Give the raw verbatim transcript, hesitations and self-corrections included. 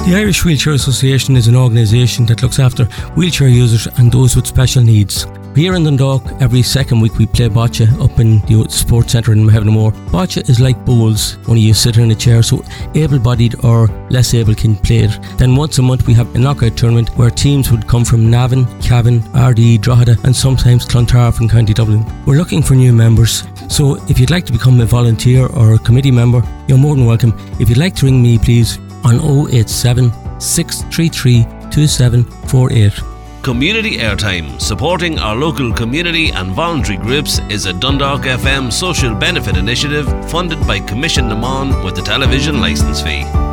The Irish Wheelchair Association is an organisation that looks after wheelchair users and those with special needs. Here in Dundalk, every second week we play bocce up in the sports centre in Heavenmore. Bocce is like bowls, only you sit in a chair, so able-bodied or less able can play it. Then once a month we have a knockout tournament where teams would come from Navan, Cavan, R D E, Drogheda and sometimes Clontarf and County Dublin. We're looking for new members, so if you'd like to become a volunteer or a committee member, you're more than welcome. If you'd like to ring me, please, on oh eight seven, six three three, two seven four eight. Community Airtime, supporting our local community and voluntary groups, is a Dundalk F M social benefit initiative funded by Commission Naman with a television licence fee.